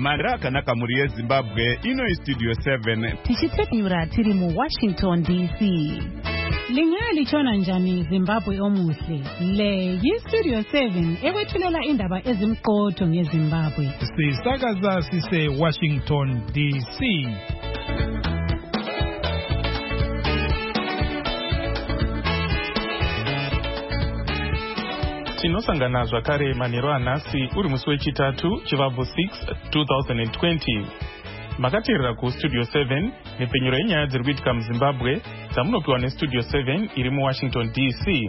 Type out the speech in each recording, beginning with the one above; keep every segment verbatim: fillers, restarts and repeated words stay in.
Mara kanaka muri yeZimbabwe ino iStudio seven. Tichitenyura tiri mu Washington D C. Lingaya lichona njani Zimbabwe omuhle. Le yiStudio seven ekwethulela indaba ezimqotho ngeZimbabwe. Sisakaza sise Washington D C. Tinosangana zvakare manheru anhasi uri musi wechitatu chivabvu six twenty twenty. Makateerera kuStudio seven nepenyero yenyaya dziri kuitika muZimbabwe dzamunopiwa neStudio seven iri muWashington D C.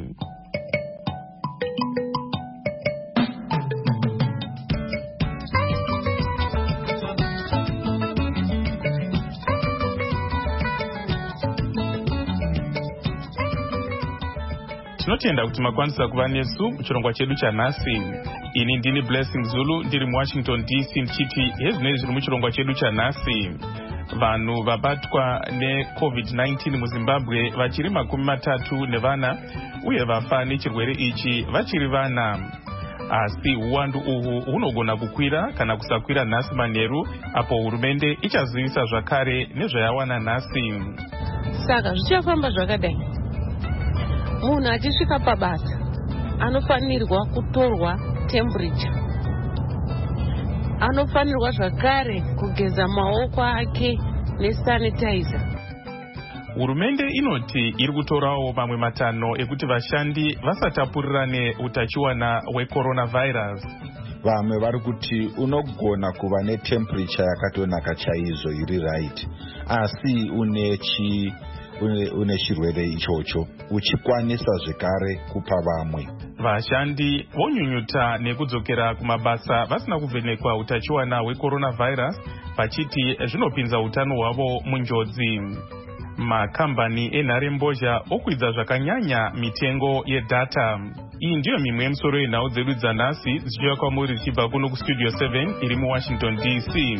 Tinotenda kuti makwanisa kuva nesu muchirongwa chedu chanhasi. Ini ndini Blessing Zulu ndiri muWashington D C ndichiti hezvinei zviri muchirongwa chedu chanhasi. Vanhu vabatwa neCovid nineteen muZimbabwe vachiri makumi matatu nevana uye vafa nechirwere ichi vachiri vana. Asi uwandu uhu hunogona kukwira kana kusakwira nhasi manheru apo hurumende ichazivisa zvakare nezvayawana nhasi. Saka zvichafamba zvakadai. Munhu achisvika pabasa anofanirwa kutorwa temperature, anofanirwa zvakare kugeza maoko ake nesanitizer. Hurumende inoti iri kutorawo mamwe matanho ekuti vashandi vasatapurirane utachiwana hwecoronavirus. Vamwe vari kuti unogona kuva netemperature yakatonaka chaizvo iri right, asi une chi une, une chirwere ichocho uchikwanisa zvekare kupa vamwe. Vashandi vonyunyuta nekudzokera kumabasa vasina kuvhenekwa utachiwana hwecoronavirus vachiti zvinopinza utano hwavo munjodzi. Makambani enharembozha okwidza zvakanyanya mitengo yedata. Iyi ndiyo mimwe yemusoro yenhau dzedu dzanhasi dzichiuya kwamuri dzichibva kuno kuStudio seven iri muWashington D C.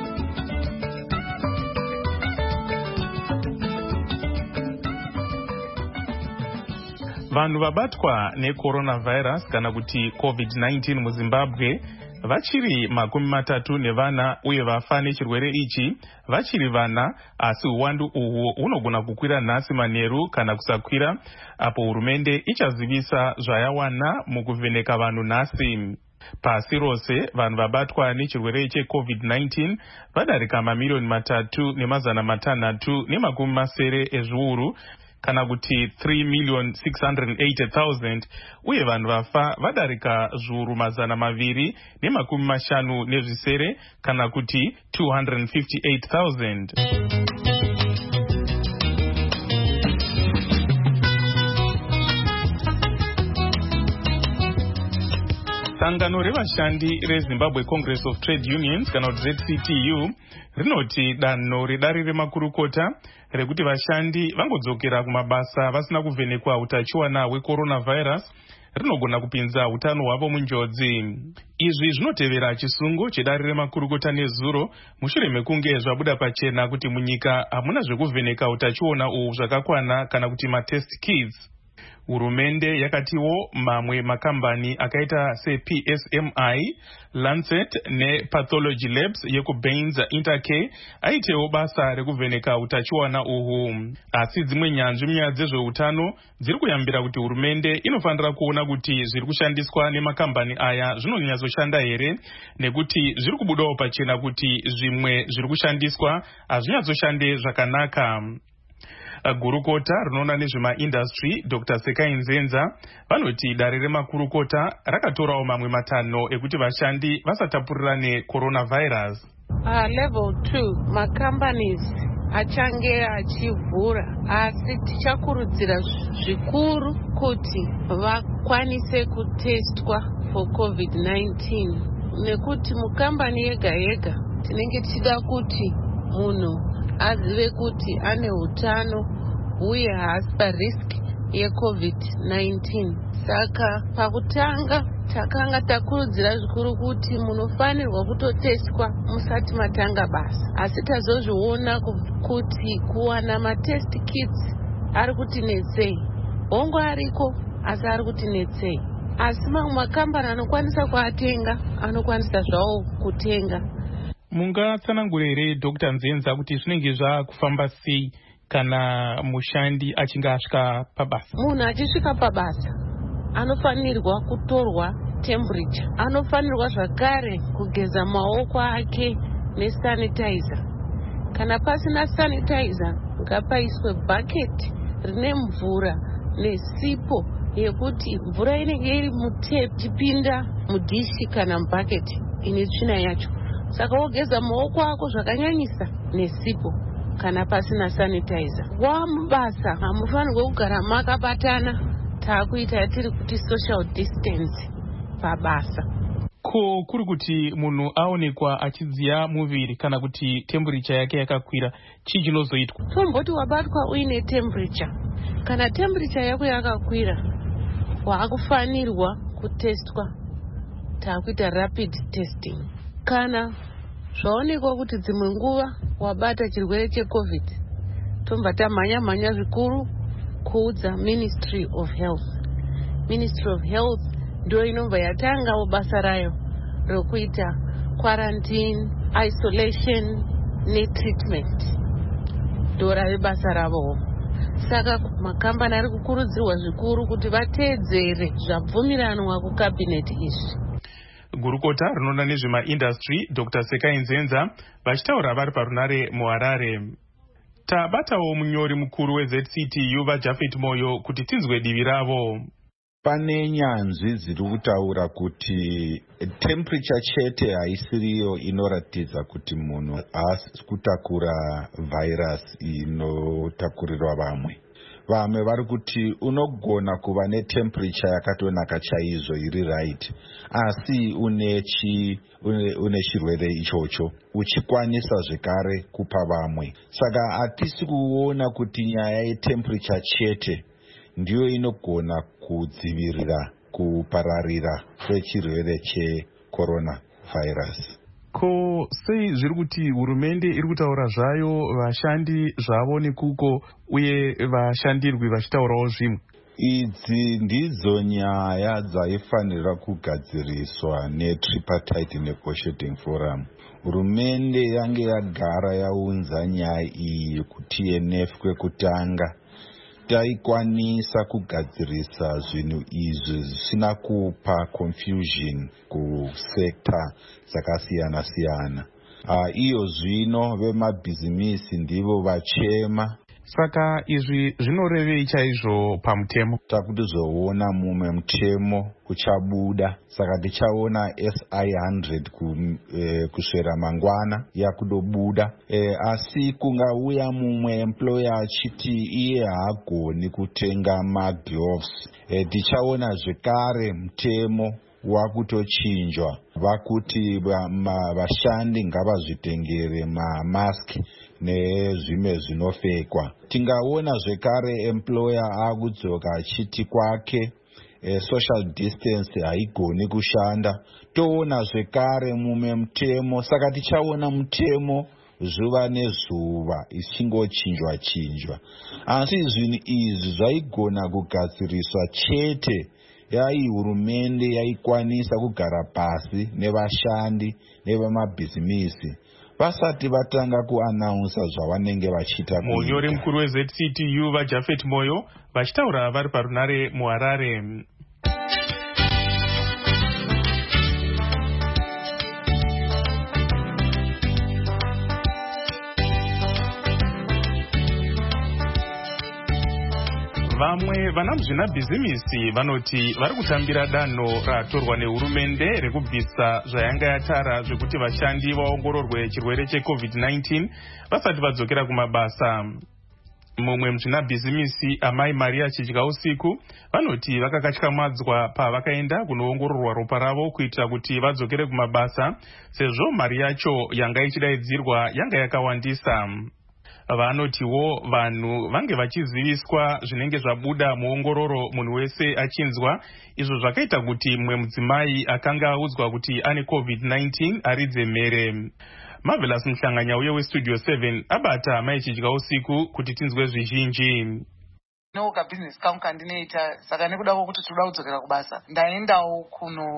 Vanhu vabatwa necoronavirus kana kuti COVID nineteen muZimbabwe vachiri makumi matatu nevana uye vafa nechirwere ichi vachiri vana, asi uwandu uhu hunogona kukwira nhasi manheru kana kusakwira apo hurumende ichazivisa zvayawana mukuvheneka vanhu nhasi. Pasi rose vanhu vabatwa nechirwere cheCovid nineteen vadarika mamiliyoni matatu nemazana matanhatu nemakumi masere ezviuru kana kuti three million six hundred eighty thousand uye vanhu vafa vadarika zviuru mazana maviri nemakumi mashanu nezvisere kana kuti two hundred fifty-eight thousand. Sangano revashandi reZimbabwe Congress of Trade Unions kana kuti Z C T U rinoti danho redare remakurukota rekuti vashandi vangodzokera kumabasa vasina kuvhenekwa utachiwana hwecoronavirus rinogona kupinza utano hwavo munjodzi. Izvi zvinotevera chisungo chedare remakurukota nezuro mushure mekunge zvabuda pachena kuti munyika hamuna zvekuvheneka utachiona uhu zvakakwana kana kuti matest kits. Hurumende yakatiwo mamwe makambani akaita seP S M I, Lancet nePathology Labs yekuBaines Intercare aitewo basa rekuvheneka utachiwana uhu. Asi dzimwe nyanzvi munyaya dzezveutano dziri kuyambira kuti hurumende inofanira kuona kuti zviri kushandiswa nemakambani aya zvinonyatsoshanda here, nekuti zviri kubudawo pachena kuti zvimwe zviri kushandiswa hazvinyatsoshande zvakanaka. Gurukota rinoona nezvemaindustry Doctor Sekai Nzenza vanoti dare remakurukota rakatorawo mamwe matanho ekuti vashandi vasatapurirane coronavirus. Uh, level two, macompanies achange achivhura, asi tichakurudzira zvikuru kuti vakwanise kutestwa for COVID nineteen, nekuti mukambani yega yega tinenge tichida kuti munhu azive kuti ane utano uye haasi parisk yeCovid nineteen. Saka pakutanga takanga takurudzira zvikuru kuti munofanirwa kutotestwa musati matanga basa, asi tazozviona kuti kuwana matest kits ari kutinetsei. Hongo ariko asi ari kutinetsei. Asi mamwe makambani anokwanisa kuatenga anokwanisa zvawo kutenga. Mungatsanangura here Doctor Nzenza kuti zvinenge zvakufamba sei kana mushandi achinge asvika pabasa? Munhu achisvika pabasa anofanirwa kutorwa temperature, anofanirwa zvakare kugeza maoko ake nesanitizer. Kana pasina sanitizer, ngapaiswe bhaketi rine mvura nesipo yekuti mvura inenge iri mutepi ichipinda mudhishi kana mubhaketi ine tsvina yacho. Saka wogeza maoko ako zvakanyanyisa nesipo kana pasina sanitizer. Wamubasa hamufanirwe kugara makabatana, taakuita tiri kuti social distance pabasa. Ko kuri kuti munhu aonekwa achidziya muviri kana kuti temperature yake yakakwira, chii chinozoitwa? Tomboti wabatwa uine temperature. Kana temperature yako yakakwira, waakufanirwa kutestwa, taakuita rapid testing. Kana zvaonekwa kuti dzimwe nguva wabata chirwere cheCovid, tomba tamhanya mhanya zvikuru kuudza Ministry of Health. Ministry of Health ndio inobva yatangawo basa rayo rokuita quarantine, isolation netreatment. Ndio rave basa ravo. Saka makambani ari kukurudzirwa zvikuru kuti vateedzere zvabvumiranwa kukabineti izvi. Gurukota rinoona nezvemaindastry Doctor Sekai Nzenza vachitaura vari parunare muHarare. Tabatawo munyori mukuru weZ C T U vaJafet Moyo kuti tinzwe divi ravo. Pane nyanzvi dziri kutaura kuti temperature chete haisiriyo inoratidza kuti munhu haasi kutakura virus inotakurirwa vamwe. Vamwe vari kuti unogona kuva netemperature yakatonaka chaizvo iri right, asi une chi une, une chirwere ichocho uchikwanisa zvekare kupa vamwe. Saka hatisi kuona kuti nyaya yetemperature chete ndiyo inogona kudzivirira kupararira kwechirwere checorona virus. Ko sei zviri kuti hurumende iri kutaura zvayo, vashandi zvavo nekuko, uye vashandirwi vachitaurawo zvimwe? Idzi ndidzo nyaya dzaifanira kugadziriswa neTripartite Negotiating Forum. Hurumende yange yagara yaunza nyaya iyi kuti T N F kwekutanga taikwanisa kugadzirisa zvinhu izvi zvisina kupa confusion kusekta dzakasiyana siyana. Uh, iyo zvino vemabhizimisi ndivo vachema. Saka izvi zvinorevei chaizvo pamutemo? Takutozoona mumwe mutemo uchabuda, saka tichaona S I one hundred ku, eh, kusvera mangwana yakudobuda. Eh, asi kungauya mumwe employer achiti iye haagoni kutenga magloves. Eh, tichaona zvekare mutemo wakutochinjwa vakuti vashandi ngavazvitengere mamaski nezvimwe zvinopfekwa. Tingaona zvekare employer akudzoka achiti kwake e, social distance haigoni kushanda. Toona zvekare mumwe mutemo, saka tichaona mutemo zuva nezuva ichingochinjwa chinjwa. Asi zvinhu izvi zvaigona kugadziriswa chete yai hurumende yaikwanisa kugara pasi nevashandi nevamabhizimisi vasati vatanga kuanaunsa zvavanenge vachita. Munyori mukuru weZ C T U vaJafet Moyo vachitaura vari parunare muHarare. Vamwe vana muzvinabhizimisi vanoti vari kutambira danho ratorwa nehurumende rekubvisa zvayanga yatara zvekuti vashandi vaongororwe chirwere cheCovid nineteen vasati vadzokera kumabasa. Mumwe muzvinabhizimisi amai Maria Chidya Usiku vanoti vakakatyamadzwa pavakaenda kunoongororwa ropa ravo kuitira kuti vadzokere kumabasa sezvo mari yacho yanga ichidaidzirwa yanga yakawandisa. Vanotiwo vanhu vange vachiziviswa zvinenge zvabuda muongororo munhu wese achinzwa, izvo zvakaita kuti mumwe mudzimai akanga audzwa kuti ane COVID nineteen aridze mhere. Marvelous Mhlanganya uye weStudio seven abata mai Chidya Usiku kuti tinzwe zvizhinji. No ka business kangu kandinoita, saka nekuda kwokuti toda kudzokera kubasa ndaendawo kuno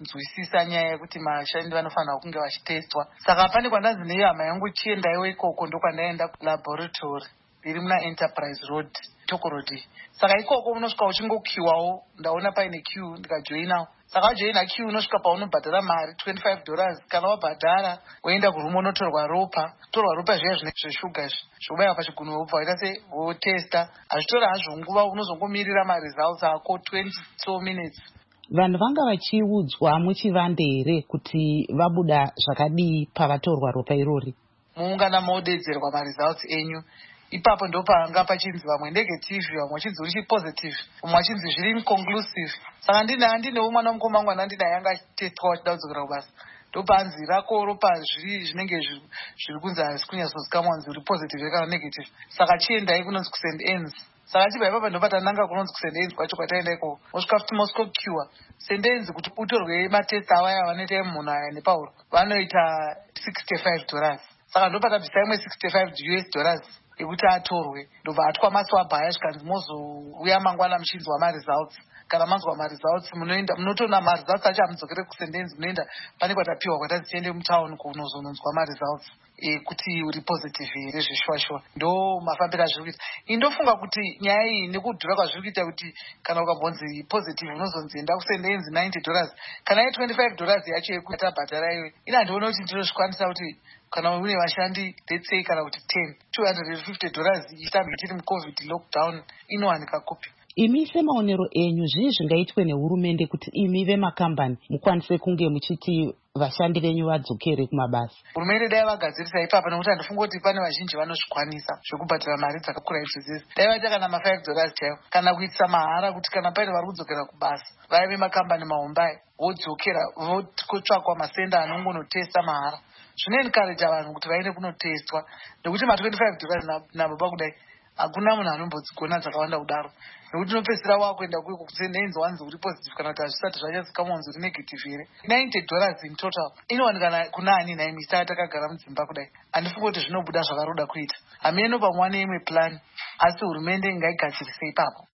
nzwisisa nyaya yekuti vashandi vanofanira kunge vachitestwa. Saka pane kwandanzi nehama yangu chiendaiwo ikoko ndokwandaenda kulaboratory iri muna Enterprise Road Tokorodi. Saka ikoko unosvika uchingokiwawo, ndaona paine queue ndikajoinawo. Saka wajoina queue unosvika paunobhadhara mari twenty-five dollars. Kana wabhadhara woenda kurumu unotorwa ropa, torwa ropa zviya zvine zveshuga zvobaiwa pachigunwe wobva waita se wotesta. Hazvitora hazvo nguva, unozongomirira maresults ako twenty so minutes. Vanhu vanga vachiudzwa muchivande here kuti vabuda zvakadii pavatorwa ropa irori? Muungana modedzerwa maresults enyu. Ipapo ndo panga pachinzi vamwe negative, vamwe vachinzi uri positive, vamwe vachinzi zviri inconclusive. Saka ndina ndinewo mwana mukoma wangu andina yanga achitestwa wachida kudzokera kubasa. Ndo panzi rako ropa zviri zvinenge zviri kunzi hazisi kunyatsozikamwa wanzi uri positive kana negative. Saka chiendai kunonzi kuSaint Anne's. Saka chibva ipapo ndo patananga kunonzi kuSaint Anne's kwacho kwataenda ikoko. Osvika futi Moscow cure. Saint Anne's kuti utorwe matest awaya vanoita munhu aya nepauro vanoita sixty-five dollars. Saka ndo patabvisa imwe sixty-five U S dollars ekuti atorwe. Ndobva atwa maswabha aya zvikanzi mozouya mangwana muchinzwa maresults. Kana manzwa maresults munoenda munotoona maresults acho amudzokere kuSaint Anne's, munoenda pane kwatapiwa kwatazi tiende mutauni kunozononzwa maresults ekuti uri positive here zveshwashwa. Ndo mafambiro azviri kuita. Indofunga kuti nyaya iyi nekudhura kwazviri kuita kuti kana ukambonzi positive unozonzi enda kuSaint Anne's ninety dollars. Kana ye twenty-five dollars yacho yekuti abhadhara iwe. Ina ndiona kuti ndinozvikwanisa kuti kana une vashandi let's say kana kuti ten two hundred fifty dollars isambi tiri mucovid lockdown inowanika kupi? Imi semaonero enyu zvii zvingaitwe nehurumende kuti imi vemakambani mukwanise kunge muchiti vashandi venyu vadzokere kumabasa? Hurumende dai vagadzirisa ipapa, nekuti handifunga kuti pane vazhinji vanozvikwanisa zvekubhadhara mari dzakakura izvezezi. Dai vaita kana ma five dollars chaiwo, kana kuitisa mahara kuti kana paine vari kudzokera kubasa vaya vemakambani mahombai vodzokera votsvakwa masenda anongonotesta mahara. Zvinoencourage vanhu kuti vaende kunotestwa, nekuti ma twenty-five dollars nababa kudai hakuna munhu anombodzigona dzakawanda kudaro. Nekuti unopedzisira wakuenda kuiko kusenenzi wanzi uri positive kana kuti hazvisati zvanyatsozikamwa wanzi uri negative here. ninety dollars in total inowanikana kuna ani naimi saka takagara mudzimba kudai. Handifunga kuti zvinobuda zvakaroda kuita. Hameno pamwana imwe plan, asi hurumende ngaigadzirise ipapo.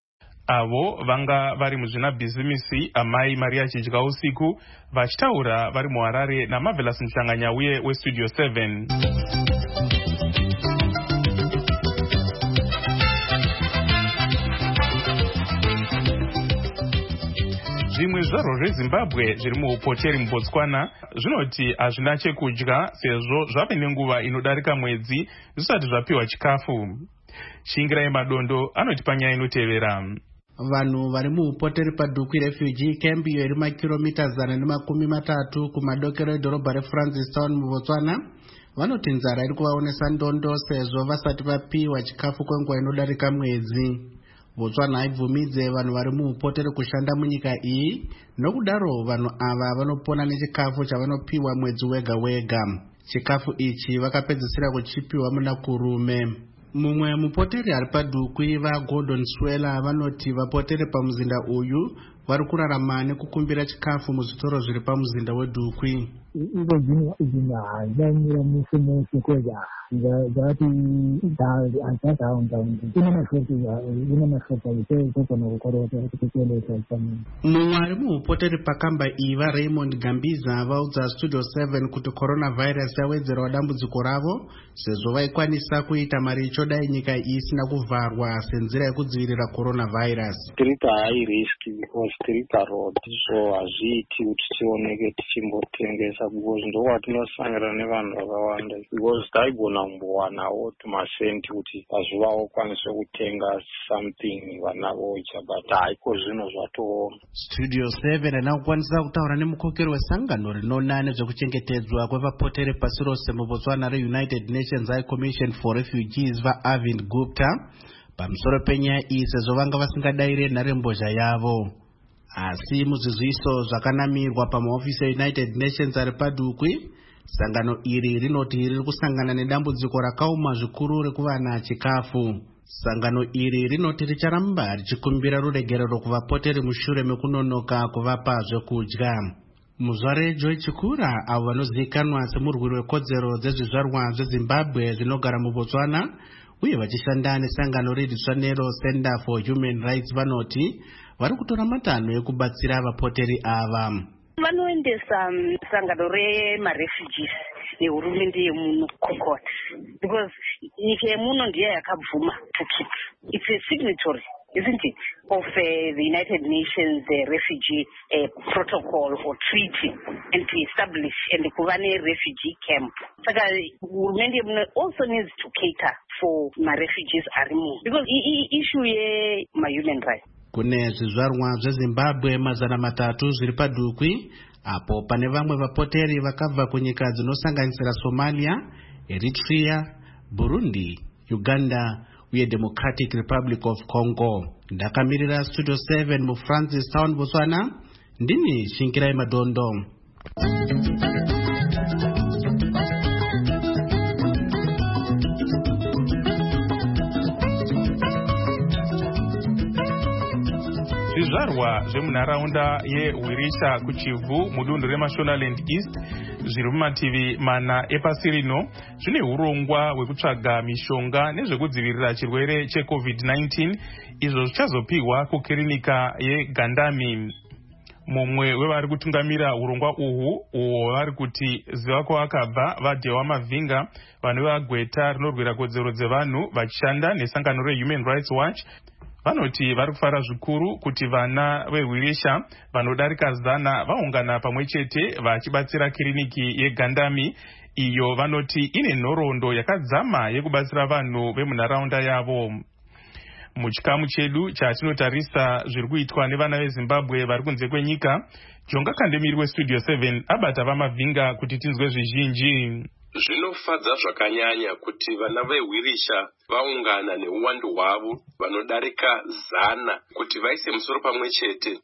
Avo vanga vari muzvinabhizimisi amai Maria Chidya usiku vachitaura vari muHarare naMarvelous Muhlanganyauye weStudio seven. Zvimwe zvaro zveZimbabwe zviri muupoteri muBotswana zvinoti hazvina chekudya sezvo zvave nenguva inodarika mwedzi zvisati zvapiwa chikafu. Shingirai Madondo anoti panyaya inotevera. Vanhu vari muupoteri paDukwi refugee camp iyo iri makiromita zana nemakumi matatu kumadokero edhorobha reFrancistown muBotswana vanoti nzara iri kuvaonesa ndondo sezvo vasati vapiwa chikafu kwenguva inodarika mwedzi. Botswana haibvumidze vanhu vari muupoteri kushanda munyika iyi, nokudaro vanhu ava vanopona nechikafu chavanopiwa mwedzi wega wega. Chikafu ichi vakapedzisira kuchipiwa muna kurume. Mumwe mupoteri ari paDukwi vaGordon Swela vanoti vapoteri pamuzinda uyu vari kurarama nekukumbira chikafu muzvitoro zviri pamuzinda weDukwi. Ivo zvinhaanyanyira muse mose kwega zati azazahunzaunzi ine mashoti ine mashota ikokona kukorota kutekelesa pamwe. Mumwe ari muupoteri pakamba iyi vaRaymond Gambiza vaudza Studio seven kuti coronavirus yawedzerwa dambudziko ravo sezvo vaikwanisa kuita mari ichodai nyika isina kuvharwa senzira yekudzivirira coronavirus. Street high risk because street road so hazviiti kuti tioneke tichimbotengesa because ndowatinosangana nevanhu vakawanda because taigona kumbowanawo tumasenti kuti pazuva ukwanise kutenga something vanavocha but haiko zvino zvatooma. Studio seven anakukwanisa kutaura nemukokeri wesangano rinoona nezvekuchengetedzwa kwevapoteri pasi rose muBotswana reUnited Nations High Commission for Refugees vaArvind Gupta pamusoro penyaya iyi sezvo vanga vasingadaire nharembozha yavo. Asi muzvizviso zvakanamirwa pamahofisi eUnited Nations ari paDukwi, sangano iri rinoti riri kusangana nedambudziko rakaoma zvikuru rekuvana chikafu. Sangano iri rinoti richaramba richikumbira ruregerero kuvapoteri mushure mekunonoka kuvapa zvekudya. Muzvare Joy Chikura avo vanozivikanwa semurwiri wekodzero dzezvizvarwa zveZimbabwe zvinogara muBotswana uye vachishanda nesangano ridzva nero Center for Human Rights vanoti vari kutora matanho ekubatsira vapoteri ava. vanoendesa sangano remarefugees nehurumende yemuno Concord because nyika yemuno ndiyo yakabvuma to keep. It's a signatory, isn't it, of uh, the United Nations uh, refugee uh, protocol or treaty, and to establish and kuva refugee camp. Saka hurumende yemuno also needs to cater for my refugees arimo because issue ye my human rights. Kune zvizvarwa zveZimbabwe mazana matatu zviri padhukwi apo pane vamwe vapoteri vakabva kunyika dzinosanganisira Somalia, Eritrea, Burundi, Uganda uye Democratic Republic of Congo. Ndakamirira Studio seven mu Francis Town, Botswana. Ndini Shinkirai Madondo. Zvizvarwa zvemunharaunda yeHwirisha kuchivhu mudunhu reMashonaland East zviri mumativi mana epasi rino zvine urongwa hwekutsvaga mishonga nezvekudzivirira chirwere checovid nineteen izvo zvichazopihwa kukirinika yeGandami. Mumwe wevari kutungamira urongwa uhu uwo vari kuti ziva kwavakabva vaDhewa Mavhinga vanhu vagweta rinorwira kodzero dzevanhu vachishanda nesangano reHuman Rights Watch vanoti vari kufara zvikuru kuti vana veHwirisha vanodarika zana vaungana pamwe chete vachibatsira kiriniki yeGandami iyo vanoti ine nhoroondo yakadzama yekubatsira vanhu vemunharaunda yavo. Muchikamu chedu chatinotarisa zviri kuitwa nevana veZimbabwe vari kunze kwenyika, Jonga Kandemiri weStudio seven abata vaMavhinga kuti tinzwe zvizhinji. Zvinofadza zvakanyanya kuti vana veHwirisha vaungana neuwandu hwavo vanodarika zana kuti vaise musoro pamwe chete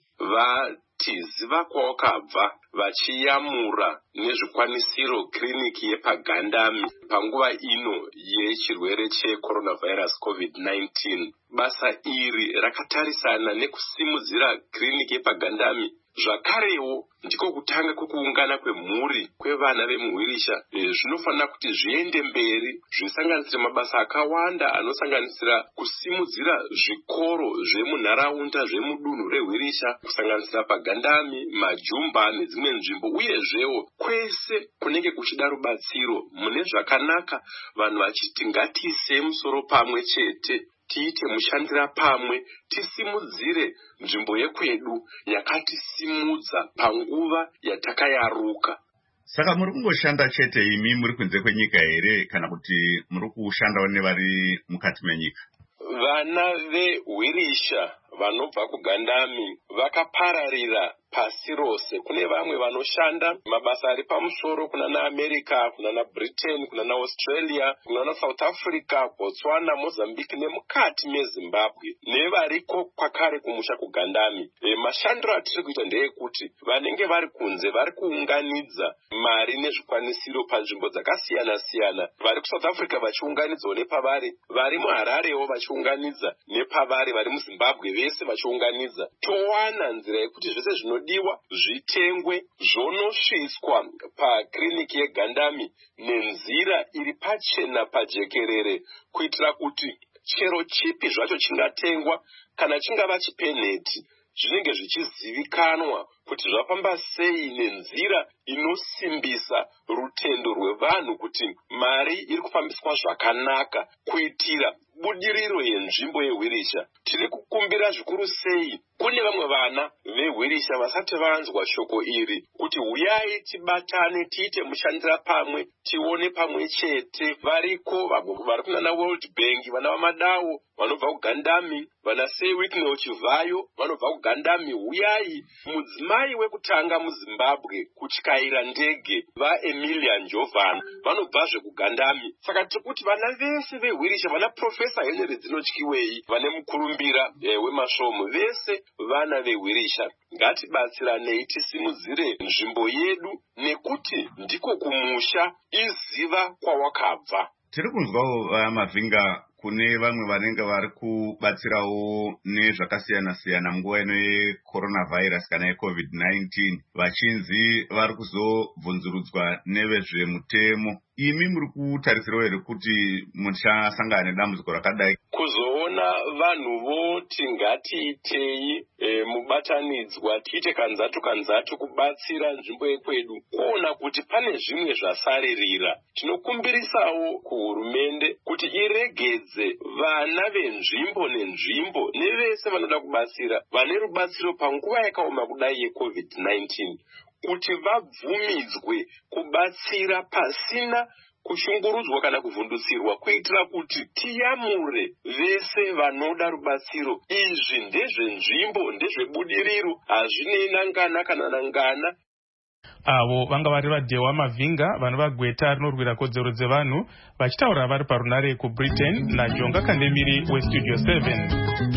vati ziva kwawakabva vachiyamura nezvikwanisiro kiriniki yepaGandami panguva ino yechirwere checoronavirus covid nineteen. Basa iri rakatarisana nekusimudzira kiriniki yepaGandami zvakarewo ndiko kutanga kwekuungana kwemhuri kwevana vemuHwirisha. Zvinofanira kuti zviende mberi zvisanganisira mabasa akawanda anosanganisira kusimudzira zvikoro zvemunharaunda zvemudunhu reHwirisha kusanganisira paGandami, Majumba nedzimwe nzvimbo, uyezvewo kwese kunenge kuchida rubatsiro mune zvakanaka vanhu vachiti ngatiise musoro pamwe chete tiite mushandira pamwe tisimudzire nzvimbo yekwedu yakatisimudza panguva yatakayaruka. Saka muri kungoshanda chete imi muri kunze kwenyika here kana kuti muri kushandawo nevari mukati menyika? Vana veHwirisha vanobva kuGandami vakapararira pasi rose. Kune vamwe vanoshanda mabasa ari pamusoro kuna naAmerica, kuna naBritain, kuna naAustralia, kuna naSouth Africa, Botswana, Mozambique nemukati meZimbabwe nevariko kwakare kumusha kuGandami. E, mashandiro atiri kuita ndeyekuti vanenge vari kunze vari kuunganidza mari nezvikwanisiro panzvimbo dzakasiyana siyana. Vari kuSouth Africa vachiunganidzawo nepavari, vari muHararewo vachiunganidza nepavari, vari muZimbabwe vese vachiunganidza. Towana nzira yekuti zvese zvinodiwa zvitengwe zvonosviswa pakiriniki yeGandami nenzira iri pachena pajekerere kuitira kuti chero chipi zvacho chingatengwa kana chingava chipenheti zvinenge zvichizivikanwa kuti zvafamba sei nenzira inosimbisa rutendo rwevanhu kuti mari iri kufambiswa zvakanaka kuitira budiriro yenzvimbo yeHwirisha. Tiri kukumbira zvikuru sei kune vamwe vana veHwirisha vasati vanzwa shoko iri kuti uyai tibatane tiite mushandira pamwe tione pamwe chete. Variko vari kunana World Bank, vana vaMadawo vanobva kuGandami, vana Sewick Chivayo vanobva kuGandami. Uyai mudzimai wekutanga muZimbabwe kutyaira ndege vaEmilia Njovana vanobvazve kuGandami. Saka tiri kuti vana vese veHwirisha, vana Profesa Henry Dzinotyiwei, vane mukurumbira e, wemasvomo vese vana veHwirisha, ngatibatsiranei tisimudzire nzvimbo yedu nekuti ndiko kumusha iziva kwawakabva. Tiri kunzwawo vaMavhinga kune vamwe vanenge vari kubatsirawo nezvakasiyana siyana munguva ino yecoronavirus kana yecovid nineteen vachinzi vari kuzobvunzurudzwa nevezvemutemo. Imi muri kutarisirawo here kuti muchasangana nedambudziko rakadai? Kuzoona kana vanhuvo tingatiitei e, mubatanidzwa tiite kanzatu kanzatu kubatsira nzvimbo yekwedu kuona kuti pane zvimwe zvasaririra. Tinokumbirisawo kuhurumende kuti iregedze vana venzvimbo nenzvimbo nevese vanoda kubatsira vane rubatsiro panguva yakaoma kudai yecovid nineteen kuti vabvumidzwe kubatsira pasina kushungurudzwa kana kuvhundutsirwa, kuitira kuti tiyamure vese vanoda rubatsiro. Izvi ndezvenzvimbo, ndezvebudiriro, hazvinei nangana kana nangana. Avo vanga vari vaDhewa Mavhinga vanova gweta rinorwira kodzero dzevanhu vachitaura vari parunare kuBritain naJonga Kandemiri weStudio seven.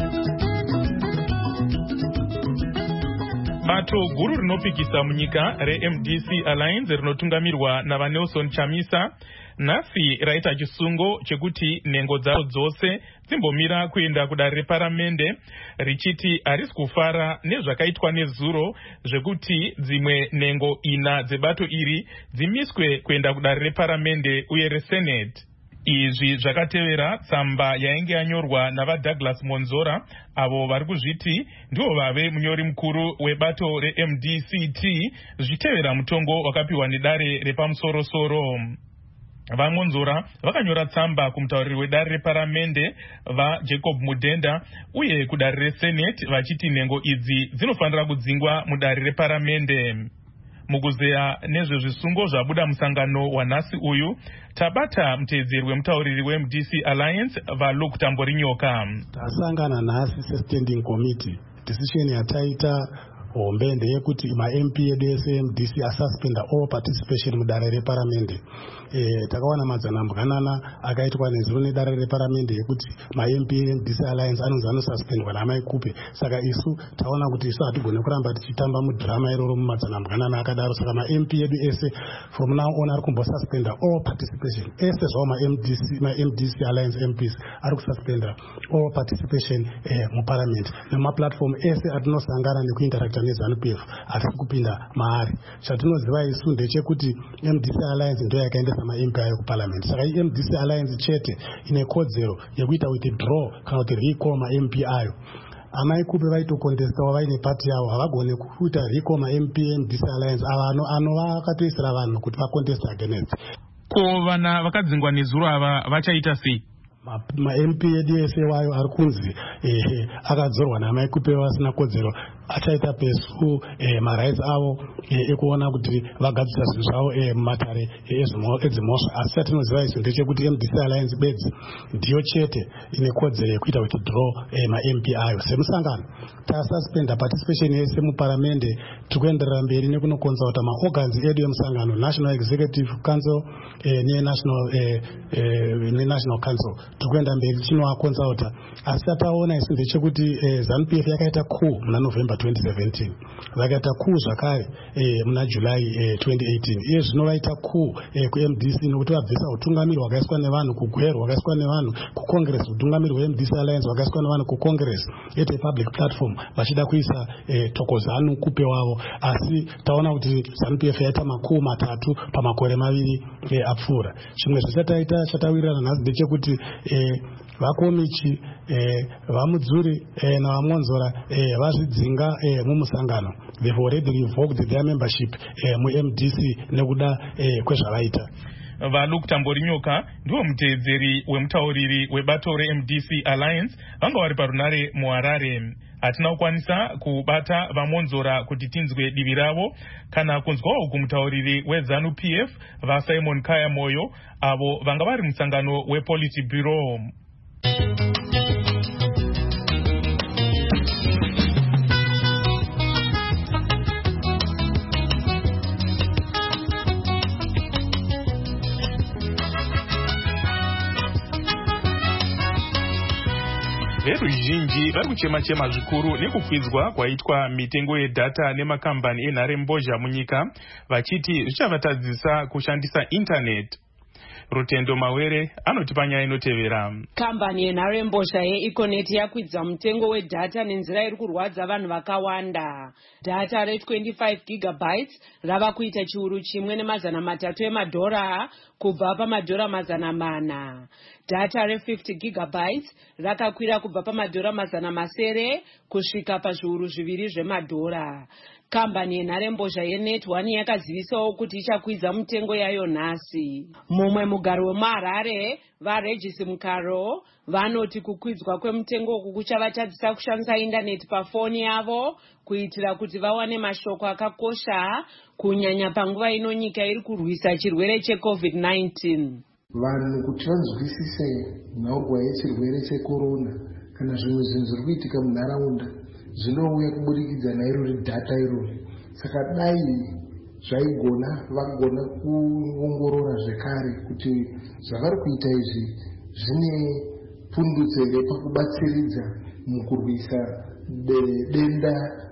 Bato guru rinopikisa munyika reM D C Alliance rinotungamirwa navaNelson Chamisa nhasi raita chisungo chekuti nhengo dzavo dzose dzimbomira kuenda kudare reparamende richiti harisi kufara nezvakaitwa nezuro zvekuti dzimwe nhengo ina dzebato iri dzimiswe kuenda kudare reparamende uye resenate. Izvi zvakatevera tsamba yainge yanyorwa navaDouglas Monzora avo vari kuzviti ndivo vave munyori mukuru webato reM D C T zvichitevera mutongo wakapiwa nedare repamusoro-soro. VaMonzora vakanyora tsamba kumutauriri wedare reparamende vaJacob Mudenda uye kudare resenate vachiti nhengo idzi dzinofanira kudzingwa mudare reparamende. Mukuzeya nezvezvisungo zvabuda musangano wanhasi uyu tabata muteedzeri wemutauriri weM D C Alliance vaLuke Tamborinyoka. Tasangana nhasi sestanding committee decision yataita hombe ndeyekuti maMP edu ese eM D C asuspenda all participation mudare reparamende. E, takawana madzanambwanana akaitwa nezuro nedare reparamende yekuti maMP eM D C Alliance anonzi anosuspendwa namaikupe. Saka isu taona kuti isu hatigone kuramba tichitamba mudhirama iroro mumadzanambwanana akadaro. Saka maMP edu ese from now on ari kumbosuspenda all participation. Ese zvavo maM D C maM D C Alliance M Ps ari kususpenda all participation eh, muparliament nemaplatform ese atinosangana nekuinteracta neZANU P F hatisi kupinda maari. Chatinoziva isu ndechekuti M D C Alliance ndo yakaendesa maMP ayo kuparliament. Saka M D C Alliance chete ine kodzero yekuita withdraw kana kuti recall maMP ayo. Amaikupe vaitokontestawo vaine pati yavo havagone kuita recall maMP M D C Alliance ava anova akatoisira vanhu kuti vakontesta against. Ko vana vakadzingwa nezuro ava vachaita sei? maM P edu ese wayo ari kunzi eh, akadzorwa namaikupe vasina kodzero achaita pesu eh, marights avo eh, ekuona kuti vagadzisa zvinhu zvavo eh, mumatare edzimhosva. Asi chatinoziva isu ndechekuti M D C Alliance bedzi ndiyo chete ine kodzero yekuita withdraw eh, maMP ayo. Semusangano tasuspenda participation yese muparamende tikuenderera mberi nekunokonzauta maorgans edu emusangano National Executive Council eh, neNational eh, eh, neNational Council tikuenda mberi chinoakonzauta. Asi tataona isu ndechekuti eh, ZANU P F yakaita coup muna November twenty seventeen vakaita coup zvakare eh, muna July eh, twenty eighteen. Iye zvino vaita coup eh, kuM D C nokuti vabvisa utungamiri hwakaiswa nevanhu kugweru hwakaiswa nevanhu kucongress utungamiri hweM D C Alliance hwakaiswa nevanhu kucongress at a public platform vachida kuisa eh, tokozanu kupe wavo. Asi taona kuti ZANU P F yaita makuu matatu pamakore maviri eh, apfuura. Chimwe zvichataita chatawirirana nhasi ndechekuti eh, vakomichi eh, vamudzuri eh, navamonzora eh, vazvidzinga eh, mumusangano. They've already revoked their membership eh, muM D C nekuda eh, kwezvavaita. VaLuke Tamborinyoka ndiwo muteedzeri wemutauriri webato reM D C Alliance vanga vari parunare muHarare. Hatina kukwanisa kubata vaMonzora kuti tinzwe divi ravo kana kunzwawo kumutauriri weZANU P F vaSimon Kaya Moyo avo vanga vari musangano wePolitburo. Veruzhinji vari kuchema-chema zvikuru nekukwidzwa kwaitwa mitengo yedhata nemakambani enhare mbozha munyika vachiti zvichavatadzisa kushandisa intaneti. Rutendo Mawere anoti panyaya inotevera. Kambani yenharembozha yeEconet yakwidza mutengo wedhata nenzira iri kurwadza vanhu vakawanda. Dhata re25 gigabytes rava kuita chiuru chimwe nemazana matatu emadhora kubva pamadhora mazana mana. Dhata re50 gigabytes rakakwira kubva pamadhora mazana masere kusvika pazviuru zviviri zvemadhora. Kambani yenharembozha yeNet one yakazivisawo kuti ichakwidza mutengo yayo nhasi. Mumwe mugari wemuHarare, vaRegis Mukaro, vanoti kukwidzwa kwemutengo uku kuchavatadzisa kushandisa indaneti pafoni yavo kuitira kuti vawane mashoko akakosha kunyanya panguva ino nyika iri kurwisa chirwere checovid nineteen. Vanhu kuti vanzwisise nhorwa yechirwere checorona kana zvimwe zvinhu zviri kuitika munharaunda zvinouya kuburikidza nairori dhata irori. Saka dai zvaigona vagona kuongorora zvekare kuti zvavari kuita izvi zvine pundutso here pakubatsiridza mukurwisa denda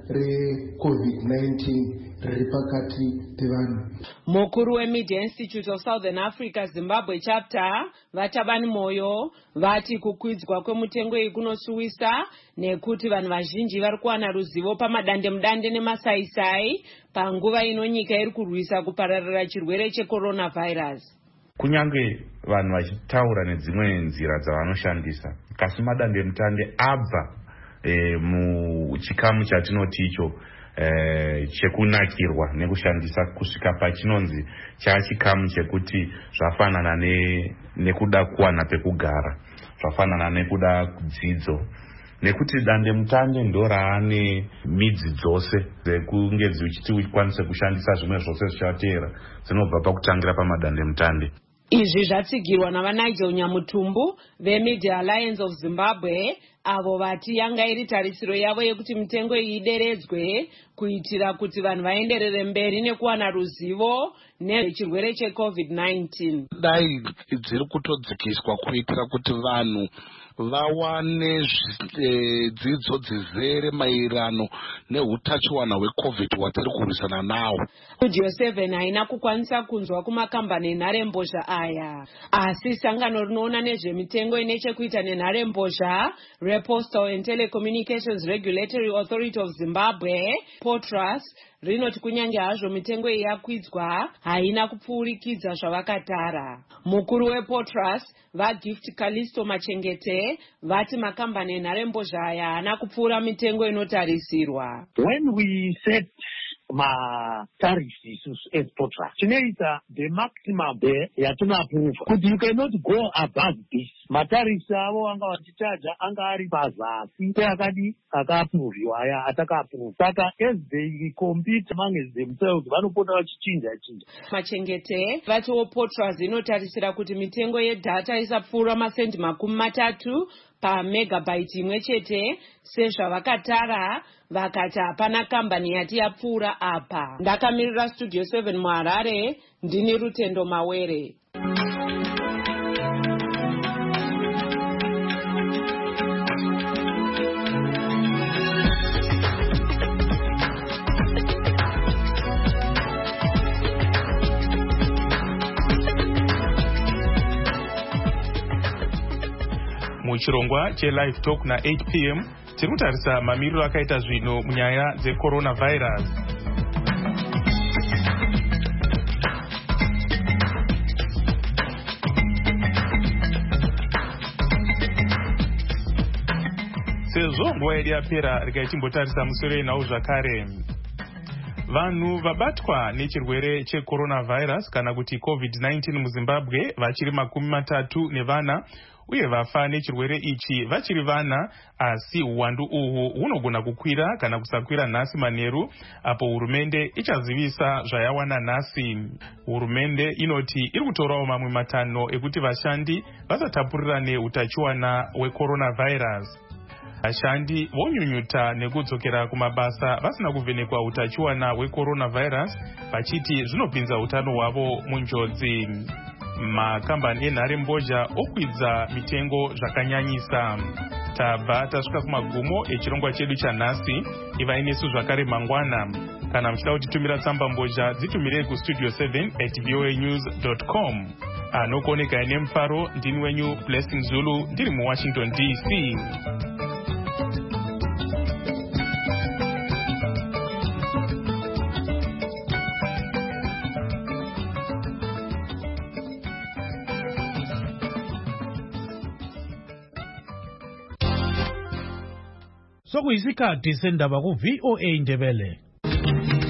recovid nineteen riri pakati pevanhu. Mukuru weMedia Institute of Southern Africa Zimbabwe chapter Vatabani Moyo vati kukwidzwa kwemutengo iyi kunosuwisa nekuti vanhu vazhinji vari kuwana ruzivo pamadande mudande nemasaisai panguva ino nyika iri kurwisa kupararira chirwere checoronavirus. Kunyange vanhu vachitaura nedzimwe nzira dzavanoshandisa, kasi madande mutande abva e, muchikamu chatinoti icho Eh, chekunakirwa nekushandisa kusvika pachinonzi chachikamu chekuti zvafanana ne, nekuda kuwana pekugara, zvafanana nekuda dzidzo, nekuti dande mutande ndo raane midzi dzose dzekunge dzichiti ukwanise kushandisa zvimwe zvose zvichateera dzinobva pakutangira pamadande mutande. Izvi zvatsigirwa navaNigel Nyamutumbu veMedia Alliance of Zimbabwe, avo vati yanga iri tarisiro yavo yekuti mitengo iyi ideredzwe kuitira kuti vanhu vaenderere mberi nekuwana ruzivo nechirwere checovid nineteen. Dai dziri kutodzikiswa kuitira kuti vanhu vawane dzidzo dzizere maererano neutachiwana hwecovid hwatiri kurwisana nawo. Studio seven haina kukwanisa kunzwa kumakambani enharembozha aya, asi sangano rinoona nezvemitengo ine chekuita nenharembozha rePostal and Telecommunications Regulatory Authority of Zimbabwe, POTRAS, rinoti kunyange hazvo mitengo iyi yakwidzwa haina kupfuurikidza zvavakatara. Mukuru wePOTRAS vaGift Kalisto Machengete vati makambani enharembozha aya haana kupfuura mitengo inotarisirwa. When we set ma-tariffs isusu as POTRAS, tinoita the maximum there yatinoapprove kuti you cannot go above this. Matariffs avo anga vachichaja anga ari pazasi peakadi akaapruviwa aya atakaapruva. Saka as they compete among themselves vanopota vachichinja chinja. Machengete vatiwo POTRAS inotarisira kuti mitengo yedhata isapfuura masendi makumi matatu pamegabyte imwe chete sezvavakatara, vakati hapana kambani yati yapfuura apa. Ndakamirira Studio seven muHarare, ndini Rutendo Mawere. Muchirongwa cheLive Talk na eight p m tiri kutarisa mamiriro akaita zvino munyaya dzecoronavirus. Sezvo nguva yedu yapera rikaichimbotarisa musoro yenhau zvakare, vanhu vabatwa nechirwere checoronavirus kana kuti covid nineteen muZimbabwe vachiri makumi matatu nevana, uye vafa nechirwere ichi vachiri vana, asi uwandu uhu hunogona kukwira kana kusakwira nhasi manheru apo hurumende ichazivisa zvayawana nhasi. Hurumende inoti iri kutorawo mamwe matanho ekuti vashandi vasatapurirane utachiwana hwecoronavirus. Vashandi vonyunyuta nekudzokera kumabasa vasina kuvhenekwa utachiwana hwecoronavirus, vachiti zvinopinza utano hwavo munjodzi. Makambani enharembozha okwidza mitengo zvakanyanyisa. Tabva tasvika kumagumo echirongwa chedu chanhasi. Ivai nesu zvakare mangwana. kana muchida kutitumira tsamba mbozha dzitumirei kustudio seven at voa news dot com. Anokuoneka ine mufaro ndini wenyu Blessing Zulu ndiri muWashington D C. Sokuyisikhathi sendaba ku V O A Ndebele.